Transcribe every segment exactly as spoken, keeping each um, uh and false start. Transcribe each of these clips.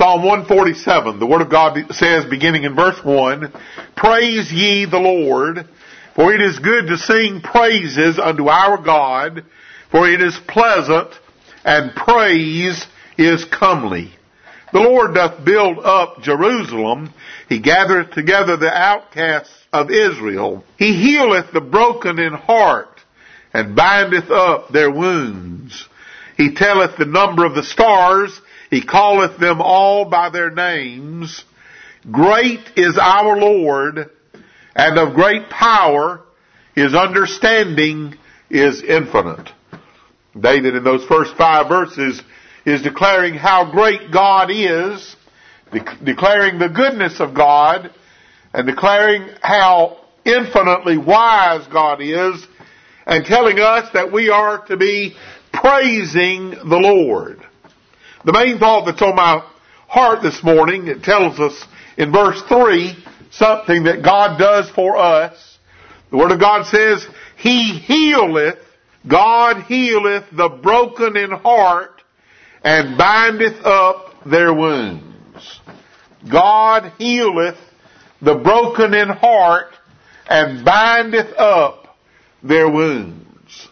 Psalm one forty-seven, the Word of God says, beginning in verse one, "Praise ye the Lord, for it is good to sing praises unto our God, for it is pleasant, and praise is comely. The Lord doth build up Jerusalem, he gathereth together the outcasts of Israel. He healeth the broken in heart, and bindeth up their wounds. He telleth the number of the stars, he calleth them all by their names. Great is our Lord, and of great power, his understanding is infinite." David, in those first five verses, is declaring how great God is, de- declaring the goodness of God, and declaring how infinitely wise God is, and telling us that we are to be praising the Lord. The main thought that's on my heart this morning, it tells us in verse three, something that God does for us. The Word of God says, He healeth, God healeth the broken in heart, and bindeth up their wounds. God healeth the broken in heart, and bindeth up their wounds.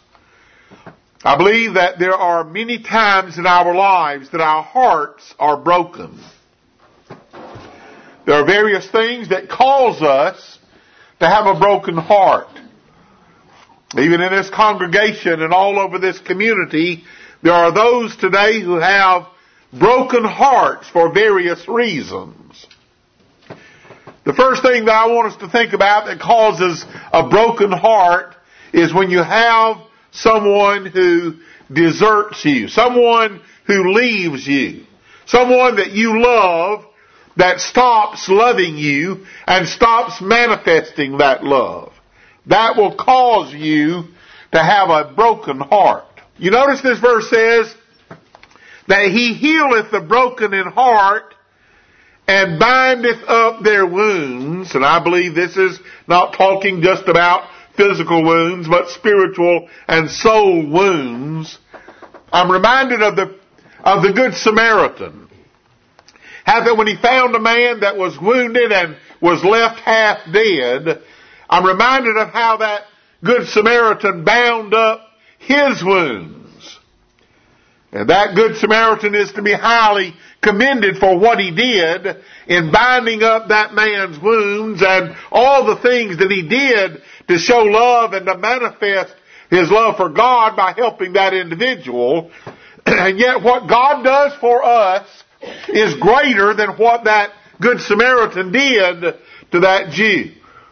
I believe that there are many times in our lives that our hearts are broken. There are various things that cause us to have a broken heart. Even in this congregation and all over this community, there are those today who have broken hearts for various reasons. The first thing that I want us to think about that causes a broken heart is when you have someone who deserts you, someone who leaves you, someone that you love that stops loving you and stops manifesting that love. That will cause you to have a broken heart. You notice this verse says that He healeth the broken in heart and bindeth up their wounds. And I believe this is not talking just about physical wounds, but spiritual and soul wounds. I'm reminded of the of the Good Samaritan. How that when he found a man that was wounded and was left half dead, I'm reminded of how that Good Samaritan bound up his wounds. And that Good Samaritan is to be highly commended for what he did in binding up that man's wounds and all the things that he did to show love and to manifest his love for God by helping that individual. And yet what God does for us is greater than what that Good Samaritan did to that Jew.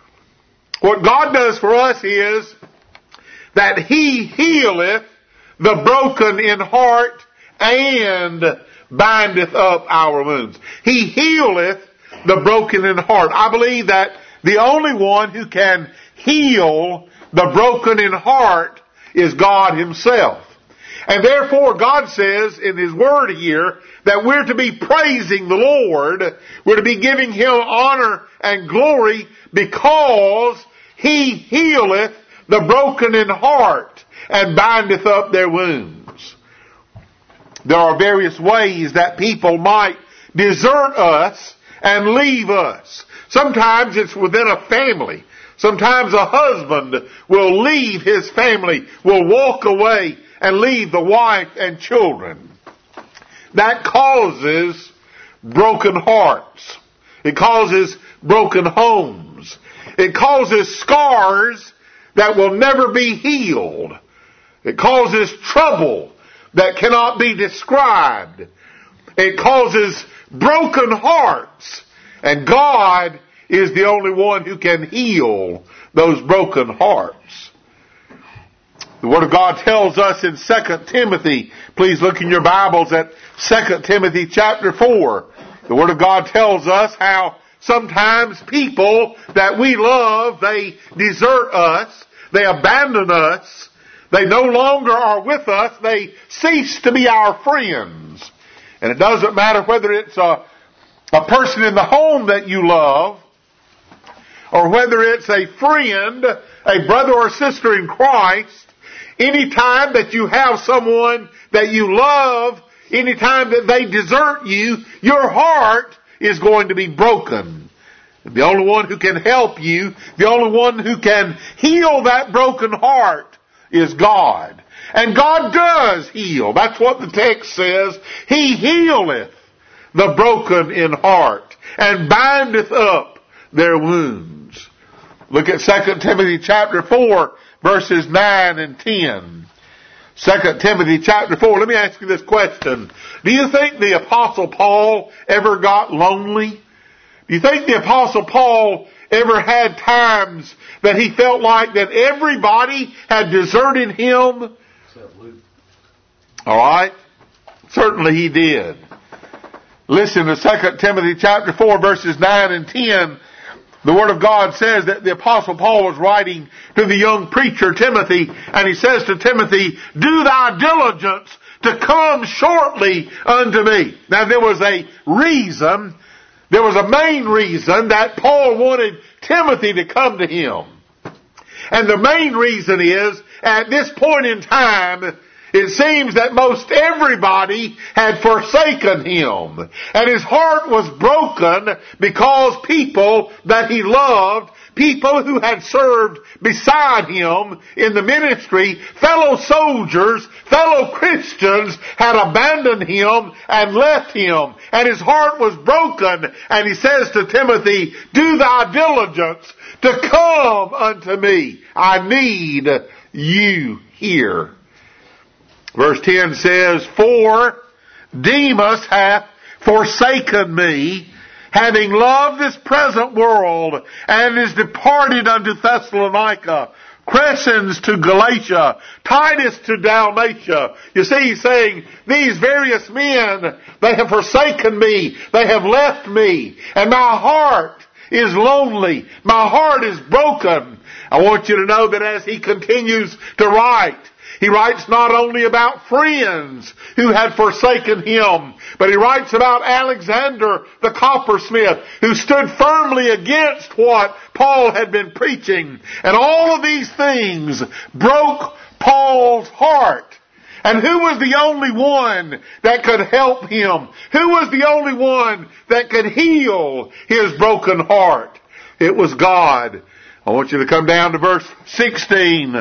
What God does for us is that He healeth the broken in heart and bindeth up our wounds. He healeth the broken in heart. I believe that the only one who can heal the broken in heart is God Himself. And therefore God says in His Word here that we're to be praising the Lord. We're to be giving Him honor and glory because He healeth the broken in heart and bindeth up their wounds. There are various ways that people might desert us and leave us. Sometimes it's within a family. Sometimes a husband will leave his family, will walk away and leave the wife and children. That causes broken hearts. It causes broken homes. It causes scars that will never be healed. It causes trouble that cannot be described. It causes broken hearts. And God is the only one who can heal those broken hearts. The Word of God tells us in Second Timothy, please look in your Bibles at Second Timothy chapter four. The Word of God tells us how sometimes people that we love, they desert us, they abandon us, they no longer are with us, they cease to be our friends. And it doesn't matter whether it's a, a person in the home that you love, or whether it's a friend, a brother or sister in Christ. Any time that you have someone that you love anytime that they desert you, your heart is going to be broken. The only one who can help you, the only one who can heal that broken heart is God. And God does heal. That's what the text says. He healeth the broken in heart and bindeth up their wounds. Look at Second Timothy chapter four, verses nine and ten. Second Timothy chapter four. Let me ask you this question. Do you think the Apostle Paul ever got lonely? Do you think the Apostle Paul ever had times that he felt like that everybody had deserted him? All right. Certainly he did. Listen to Second Timothy chapter four, verses nine and ten. The Word of God says that the Apostle Paul was writing to the young preacher Timothy, and he says to Timothy, "Do thy diligence to come shortly unto me." Now there was a reason, there was a main reason that Paul wanted Timothy to come to him. And the main reason is, at this point in time, it seems that most everybody had forsaken him. And his heart was broken because people that he loved, people who had served beside him in the ministry, fellow soldiers, fellow Christians, had abandoned him and left him. And his heart was broken. And he says to Timothy, "Do thy diligence to come unto me. I need you here." Verse ten says, "For Demas hath forsaken me, having loved this present world, and is departed unto Thessalonica. Crescens to Galatia, Titus to Dalmatia." You see, he's saying, these various men, they have forsaken me, they have left me, and my heart is lonely, my heart is broken. I want you to know that as he continues to write, he writes not only about friends who had forsaken him, but he writes about Alexander the coppersmith, who stood firmly against what Paul had been preaching. And all of these things broke Paul's heart. And who was the only one that could help him? Who was the only one that could heal his broken heart? It was God. I want you to come down to verse sixteen.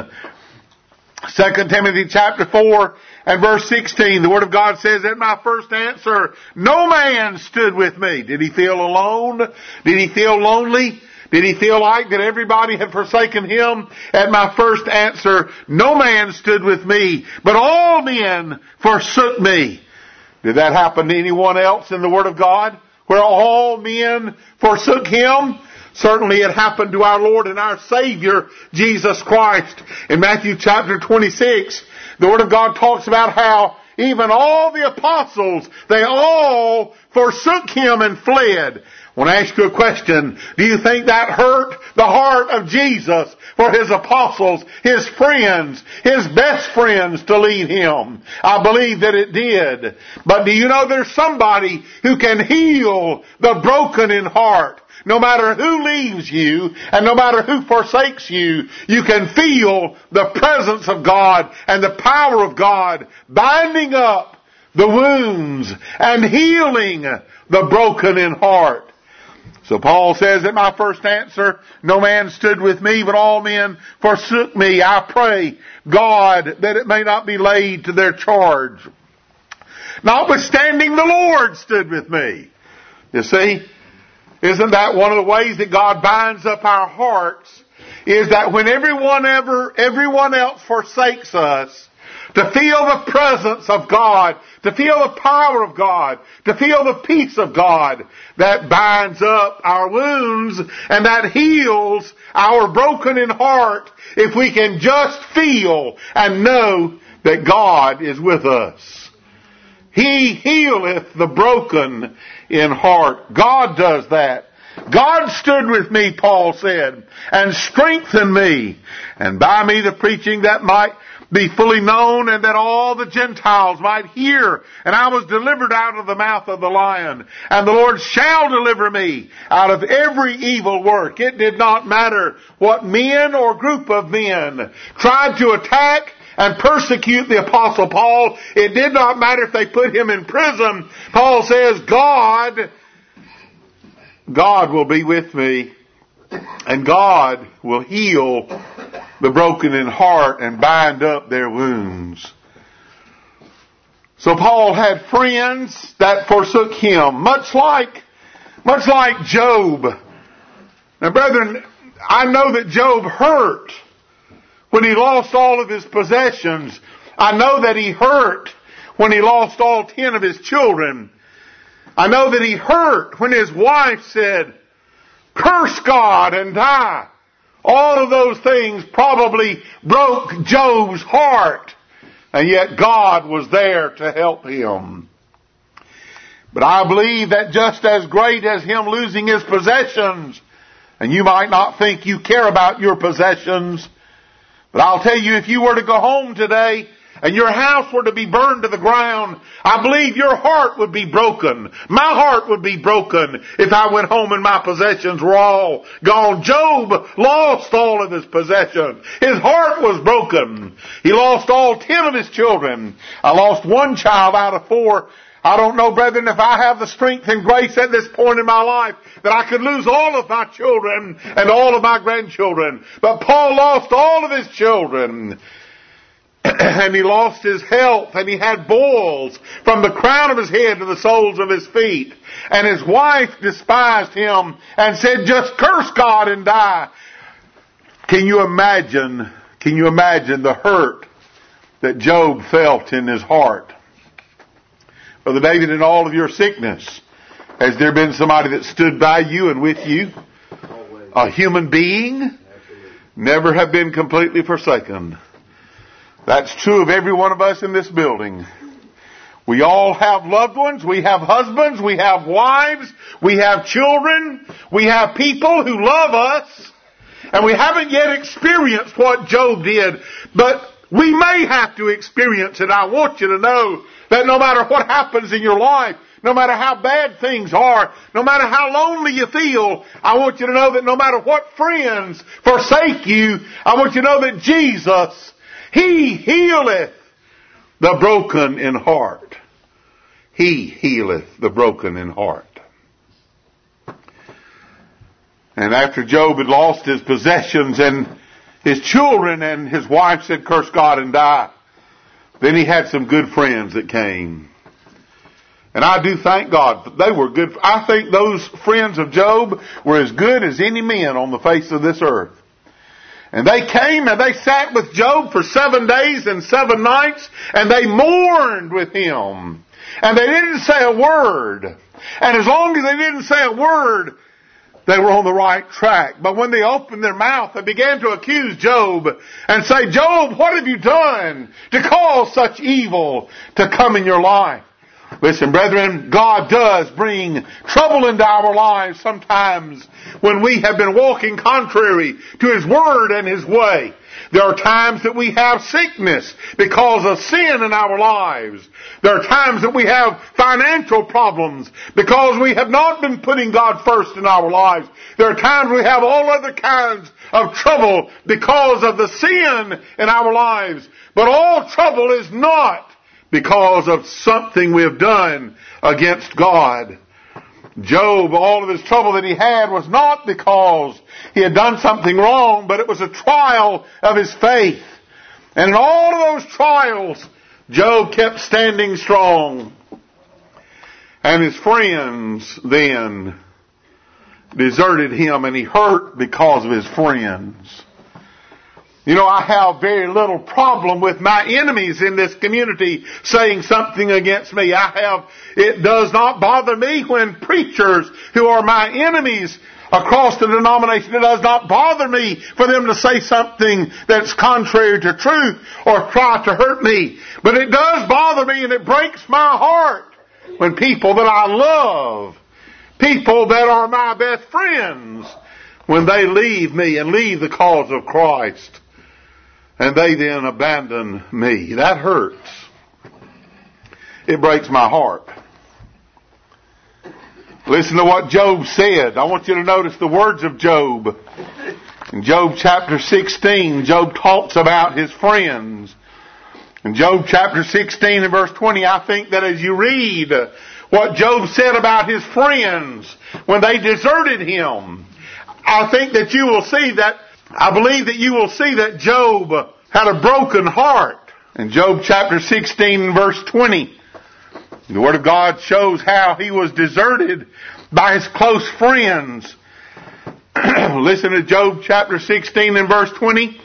Second Timothy chapter four and verse sixteen. The Word of God says, "At my first answer, no man stood with me." Did he feel alone? Did he feel lonely? Did he feel like that everybody had forsaken him? At my first answer, no man stood with me, but all men forsook me. Did that happen to anyone else in the Word of God, where all men forsook him? Certainly it happened to our Lord and our Savior, Jesus Christ. In Matthew chapter twenty-six, the Word of God talks about how even all the apostles, they all forsook him and fled. I want to ask you a question. Do you think that hurt the heart of Jesus for his apostles, his friends, his best friends to leave him? I believe that it did. But do you know there's somebody who can heal the broken in heart? No matter who leaves you and no matter who forsakes you, you can feel the presence of God and the power of God binding up the wounds and healing the broken in heart. So Paul says, "At my first answer, no man stood with me, but all men forsook me. I pray God that it may not be laid to their charge. Notwithstanding, the Lord stood with me." You see? Isn't that one of the ways that God binds up our hearts? Is that when everyone ever, everyone else forsakes us, to feel the presence of God, to feel the power of God, to feel the peace of God, that binds up our wounds and that heals our broken in heart, if we can just feel and know that God is with us. He healeth the broken in heart. God does that. God stood with me, Paul said, and strengthened me, and by me the preaching that might be fully known, and that all the Gentiles might hear. And I was delivered out of the mouth of the lion, and the Lord shall deliver me out of every evil work. It did not matter what men or group of men tried to attack and persecute the Apostle Paul. It did not matter if they put him in prison. Paul says, God, God will be with me, and God will heal the broken in heart and bind up their wounds. So Paul had friends that forsook him, much like, much like Job. Now, brethren, I know that Job hurt when he lost all of his possessions. I know that he hurt when he lost all ten of his children. I know that he hurt when his wife said, curse God and die. All of those things probably broke Job's heart. And yet God was there to help him. But I believe that just as great as him losing his possessions, and you might not think you care about your possessions, but I'll tell you, if you were to go home today and your house were to be burned to the ground, I believe your heart would be broken. My heart would be broken if I went home and my possessions were all gone. Job lost all of his possessions. His heart was broken. He lost all ten of his children. I lost one child out of four. I don't know, brethren, if I have the strength and grace at this point in my life that I could lose all of my children and all of my grandchildren. But Paul lost all of his children. And he lost his health, and he had boils from the crown of his head to the soles of his feet. And his wife despised him and said, just curse God and die. Can you imagine, can you imagine the hurt that Job felt in his heart? Brother David, in all of your sickness, has there been somebody that stood by you and with you? Always. A human being? Absolutely. Never have been completely forsaken. That's true of every one of us in this building. We all have loved ones. We have husbands. We have wives. We have children. We have people who love us. And we haven't yet experienced what Job did. But we may have to experience it. I want you to know that no matter what happens in your life, no matter how bad things are, no matter how lonely you feel, I want you to know that no matter what friends forsake you, I want you to know that Jesus, He healeth the broken in heart. He healeth the broken in heart. And after Job had lost his possessions and his children and his wife said, curse God and die, then he had some good friends that came. And I do thank God. They were good. I think those friends of Job were as good as any men on the face of this earth. And they came and they sat with Job for seven days and seven nights, and they mourned with him. And they didn't say a word. And as long as they didn't say a word, they were on the right track. But when they opened their mouth, they began to accuse Job and say, Job, what have you done to cause such evil to come in your life? Listen, brethren, God does bring trouble into our lives sometimes when we have been walking contrary to His Word and His way. There are times that we have sickness because of sin in our lives. There are times that we have financial problems because we have not been putting God first in our lives. There are times we have all other kinds of trouble because of the sin in our lives. But all trouble is not because of something we have done against God. Job, all of his trouble that he had was not because he had done something wrong, but it was a trial of his faith. And in all of those trials, Job kept standing strong. And his friends then deserted him, and he hurt because of his friends. You know, I have very little problem with my enemies in this community saying something against me. I have, it does not bother me when preachers who are my enemies across the denomination, it does not bother me for them to say something that's contrary to truth or try to hurt me. But it does bother me, and it breaks my heart when people that I love, people that are my best friends, when they leave me and leave the cause of Christ. And they then abandon me. That hurts. It breaks my heart. Listen to what Job said. I want you to notice the words of Job. In Job chapter sixteen, Job talks about his friends. In Job chapter sixteen and verse twenty, I think that as you read what Job said about his friends when they deserted him, I think that you will see that, I believe that you will see that Job had a broken heart. In Job chapter sixteen and verse twenty, the Word of God shows how he was deserted by his close friends. Listen to Job chapter sixteen and verse twenty.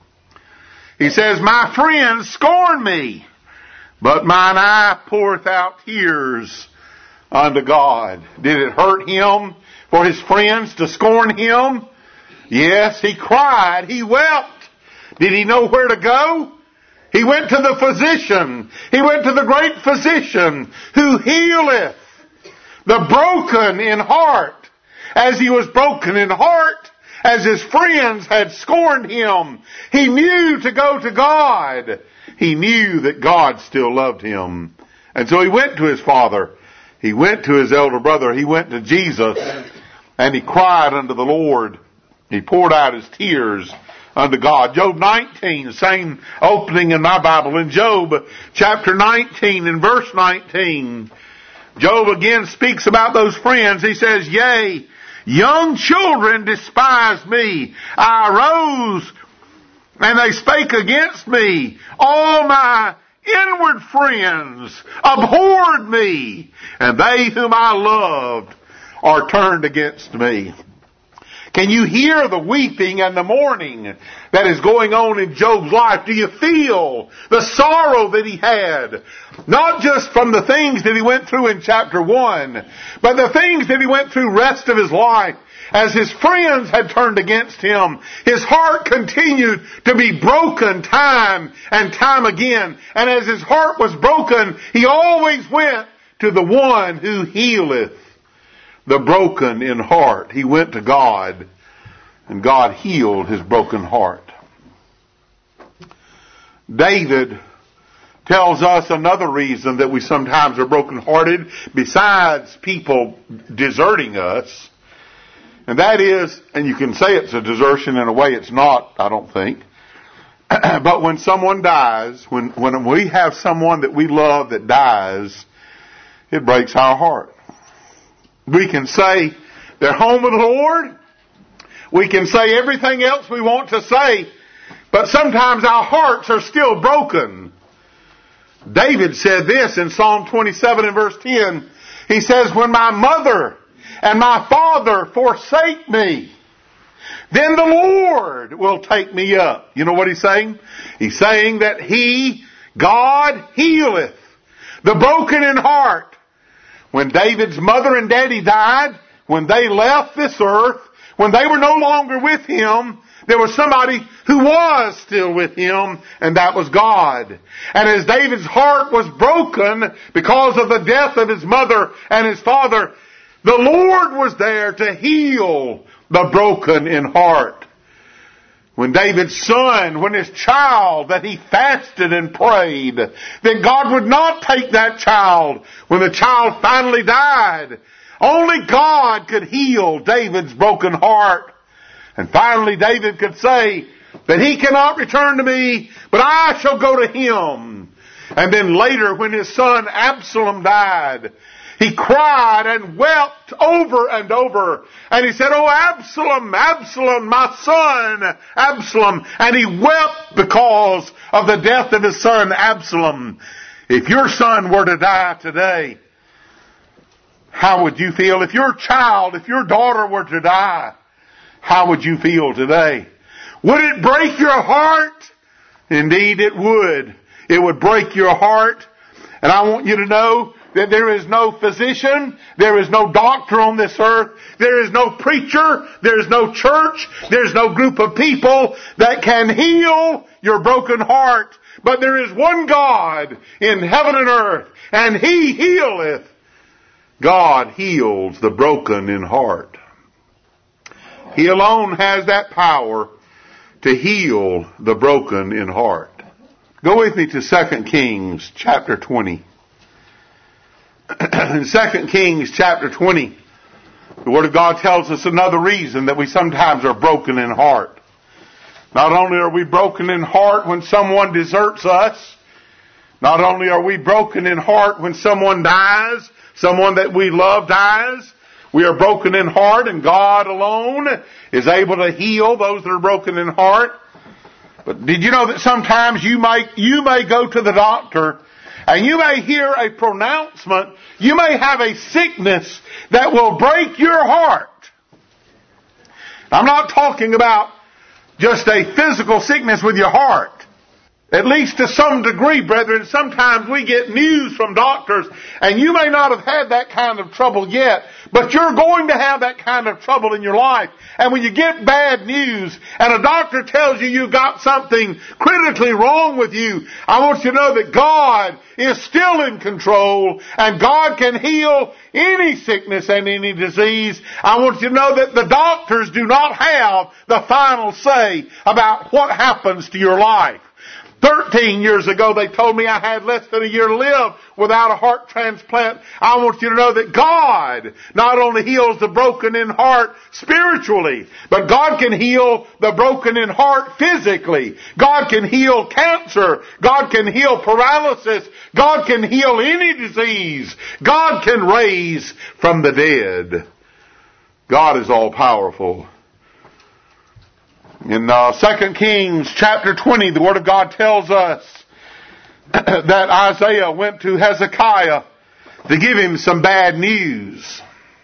He says, "My friends scorn me, but mine eye poureth out tears unto God." Did it hurt him for his friends to scorn him? Yes, he cried. He wept. Did he know where to go? He went to the physician. He went to the great physician who healeth the broken in heart. As he was broken in heart, as his friends had scorned him, he knew to go to God. He knew that God still loved him. And so he went to his father. He went to his elder brother. He went to Jesus. And he cried unto the Lord. He poured out his tears unto God. Job nineteen, same opening in my Bible. In Job chapter nineteen and verse nineteen, Job again speaks about those friends. He says, "Yea, young children despised me. I arose, and they spake against me. All my inward friends abhorred me, and they whom I loved are turned against me." Can you hear the weeping and the mourning that is going on in Job's life? Do you feel the sorrow that he had? Not just from the things that he went through in chapter one, but the things that he went through the rest of his life. As his friends had turned against him, his heart continued to be broken time and time again. And as his heart was broken, he always went to the one who healeth the broken in heart. He went to God, and God healed his broken heart. David tells us another reason that we sometimes are brokenhearted, besides people deserting us. And that is, and you can say it's a desertion, in a way it's not, I don't think. But when someone dies, when, when we have someone that we love that dies, it breaks our heart. We can say they're home with the Lord. We can say everything else we want to say, but sometimes our hearts are still broken. David said this in Psalm twenty-seven and verse ten. He says, "When my mother and my father forsake me, then the Lord will take me up." You know what he's saying? He's saying that He, God, healeth the broken in heart. When David's mother and daddy died, when they left this earth, when they were no longer with him, there was somebody who was still with him, and that was God. And as David's heart was broken because of the death of his mother and his father, the Lord was there to heal the broken in heart. When David's son, when his child, that he fasted and prayed, that God would not take that child. When the child finally died, only God could heal David's broken heart. And finally David could say that he cannot return to me, but I shall go to him. And then later, when his son Absalom died, he cried and wept over and over. And he said, "Oh, Absalom, Absalom, my son, Absalom." And he wept because of the death of his son, Absalom. If your son were to die today, how would you feel? If your child, if your daughter were to die, how would you feel today? Would it break your heart? Indeed it would. It would break your heart. And I want you to know that there is no physician, there is no doctor on this earth, there is no preacher, there is no church, there is no group of people that can heal your broken heart. But there is one God in heaven and earth, and He healeth. God heals the broken in heart. He alone has that power to heal the broken in heart. Go with me to Second Kings chapter twenty. In Second Kings chapter twenty, the Word of God tells us another reason that we sometimes are broken in heart. Not only are we broken in heart when someone deserts us, Not only are we broken in heart when someone dies, someone that we love dies, we are broken in heart, and God alone is able to heal those that are broken in heart. But did you know that sometimes you may, you may go to the doctor and you may hear a pronouncement, you may have a sickness that will break your heart. I'm not talking about just a physical sickness with your heart. At least to some degree, brethren, sometimes we get news from doctors, and you may not have had that kind of trouble yet, but you're going to have that kind of trouble in your life. And when you get bad news, and a doctor tells you you've got something critically wrong with you, I want you to know that God is still in control, and God can heal any sickness and any disease. I want you to know that the doctors do not have the final say about what happens to your life. Thirteen years ago, they told me I had less than a year to live without a heart transplant. I want you to know that God not only heals the broken in heart spiritually, but God can heal the broken in heart physically. God can heal cancer. God can heal paralysis. God can heal any disease. God can raise from the dead. God is all powerful. In uh, Second Kings chapter twenty, the Word of God tells us that Isaiah went to Hezekiah to give him some bad news.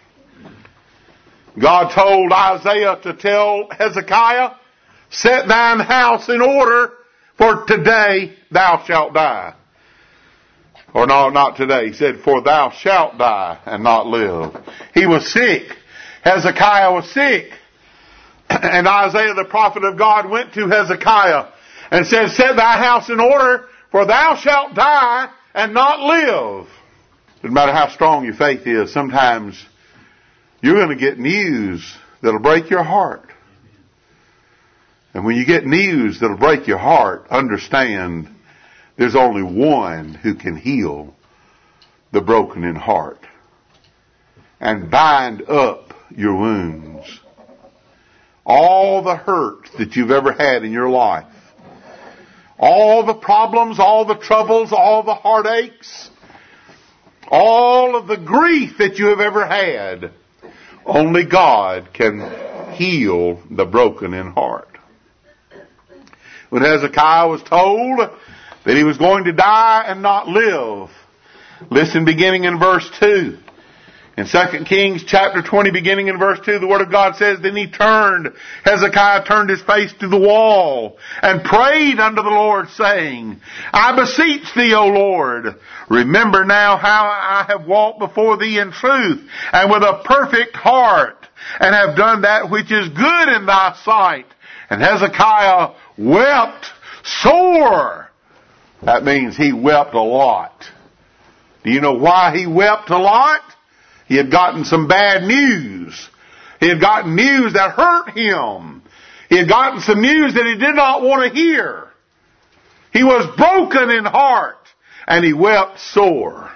God told Isaiah to tell Hezekiah, set thine house in order, for today thou shalt die. Or no, not today. He said, for thou shalt die and not live. He was sick. Hezekiah was sick. And Isaiah the prophet of God went to Hezekiah and said, set thy house in order, for thou shalt die and not live. Doesn't matter how strong your faith is, sometimes you're going to get news that'll break your heart. And when you get news that'll break your heart, understand there's only one who can heal the broken in heart and bind up your wounds. All the hurt that you've ever had in your life, all the problems, all the troubles, all the heartaches, all of the grief that you have ever had, only God can heal the broken in heart. When Hezekiah was told that he was going to die and not live, listen beginning in verse two. In Second Kings chapter twenty, beginning in verse two, the Word of God says, then he turned, Hezekiah turned his face to the wall and prayed unto the Lord, saying, I beseech thee, O Lord, remember now how I have walked before thee in truth and with a perfect heart, and have done that which is good in thy sight. And Hezekiah wept sore. That means he wept a lot. Do you know why he wept a lot? He had gotten some bad news. He had gotten news that hurt him. He had gotten some news that he did not want to hear. He was broken in heart, and he wept sore.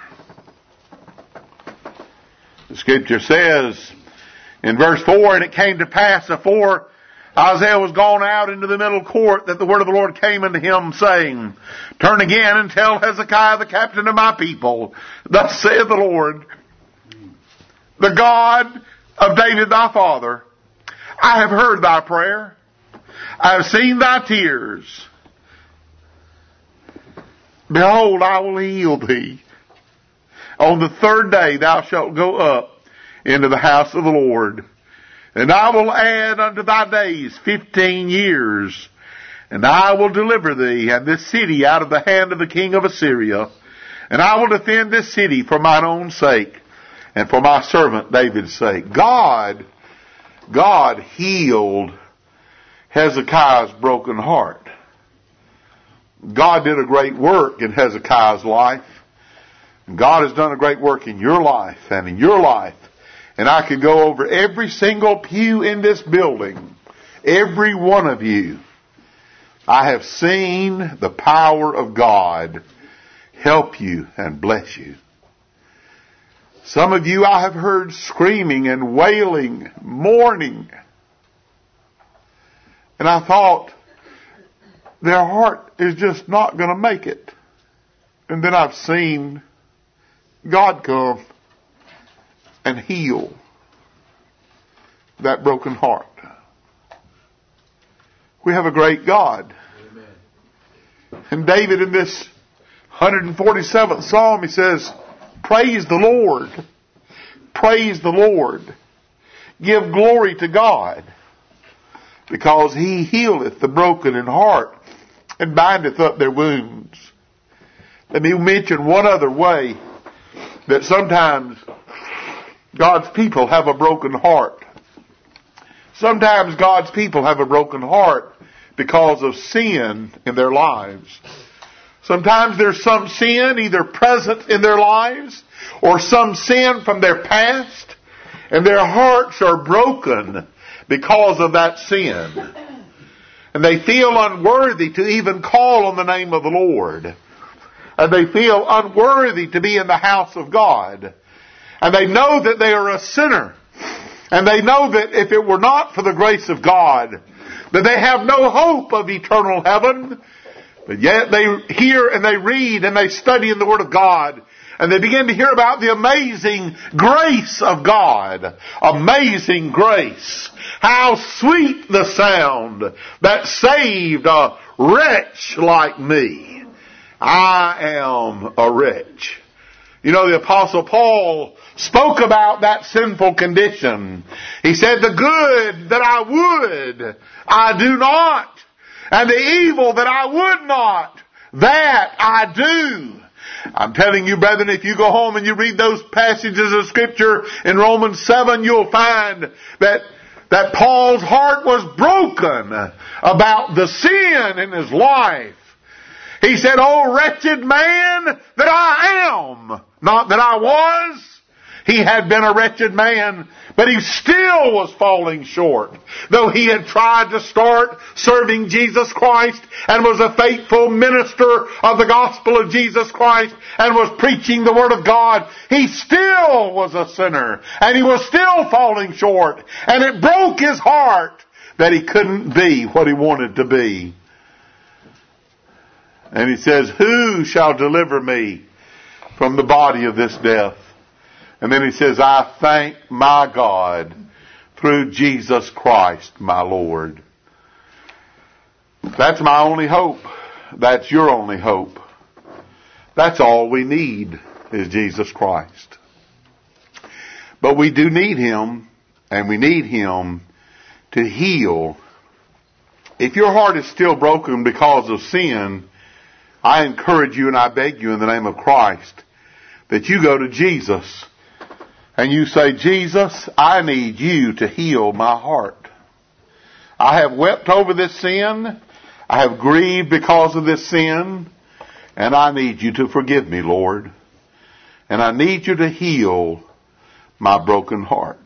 The Scripture says in verse four, and it came to pass afore Isaiah was gone out into the middle court that the word of the Lord came unto him, saying, turn again and tell Hezekiah the captain of my people, thus saith the Lord, the God of David thy father, I have heard thy prayer. I have seen thy tears. Behold, I will heal thee. On the third day thou shalt go up into the house of the Lord, and I will add unto thy days fifteen years, and I will deliver thee and this city out of the hand of the king of Assyria, and I will defend this city for mine own sake, and for my servant David's sake. God, God healed Hezekiah's broken heart. God did a great work in Hezekiah's life. God has done a great work in your life and in your life. And I could go over every single pew in this building, every one of you. I have seen the power of God help you and bless you. Some of you I have heard screaming and wailing, mourning. And I thought, their heart is just not going to make it. And then I've seen God come and heal that broken heart. We have a great God. Amen. And David in this one hundred forty-seventh Psalm, he says, praise the Lord. Praise the Lord. Give glory to God, because He healeth the broken in heart and bindeth up their wounds. Let me mention one other way that sometimes God's people have a broken heart. Sometimes God's people have a broken heart because of sin in their lives. Sometimes there's some sin either present in their lives or some sin from their past, and their hearts are broken because of that sin. And they feel unworthy to even call on the name of the Lord. And they feel unworthy to be in the house of God. And they know that they are a sinner. And they know that if it were not for the grace of God, that they have no hope of eternal heaven. But yet they hear and they read and they study in the Word of God. And they begin to hear about the amazing grace of God. Amazing grace. How sweet the sound that saved a wretch like me. I am a wretch. You know, the Apostle Paul spoke about that sinful condition. He said, the good that I would, I do not. And the evil that I would not, that I do. I'm telling you, brethren, if you go home and you read those passages of Scripture in Romans seven, you'll find that that Paul's heart was broken about the sin in his life. He said, oh, wretched man that I am. Not that I was. He had been a wretched man, but he still was falling short. Though he had tried to start serving Jesus Christ and was a faithful minister of the gospel of Jesus Christ and was preaching the Word of God, he still was a sinner and he was still falling short. And it broke his heart that he couldn't be what he wanted to be. And he says, who shall deliver me from the body of this death? And then he says, I thank my God through Jesus Christ, my Lord. That's my only hope. That's your only hope. That's all we need is Jesus Christ. But we do need Him, and we need Him to heal. If your heart is still broken because of sin, I encourage you and I beg you in the name of Christ that you go to Jesus and you say, Jesus, I need you to heal my heart. I have wept over this sin. I have grieved because of this sin. And I need you to forgive me, Lord. And I need you to heal my broken heart.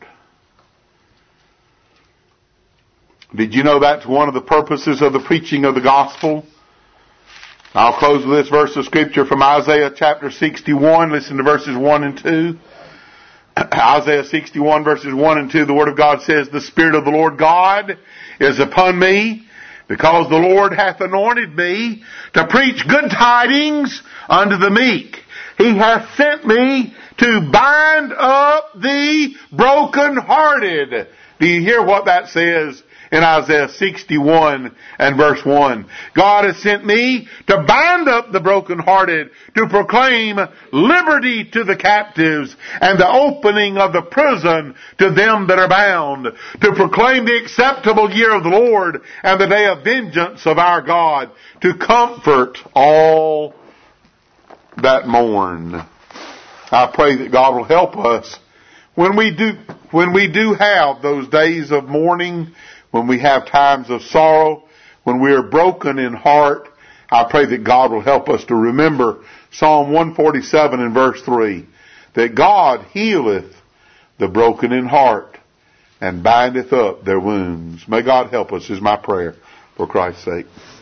Did you know that's one of the purposes of the preaching of the gospel? I'll close with this verse of Scripture from Isaiah chapter sixty-one. Listen to verses one and two. Isaiah sixty-one verses one and two. The Word of God says, the Spirit of the Lord God is upon me, because the Lord hath anointed me to preach good tidings unto the meek. He hath sent me to bind up the brokenhearted. Do you hear what that says in Isaiah sixty-one and verse one? God has sent me to bind up the brokenhearted, to proclaim liberty to the captives and the opening of the prison to them that are bound, to proclaim the acceptable year of the Lord and the day of vengeance of our God, to comfort all that mourn. I pray that God will help us when we do, when we do have those days of mourning, when we have times of sorrow, when we are broken in heart. I pray that God will help us to remember Psalm one forty-seven and verse three, that God healeth the broken in heart and bindeth up their wounds. May God help us is my prayer for Christ's sake.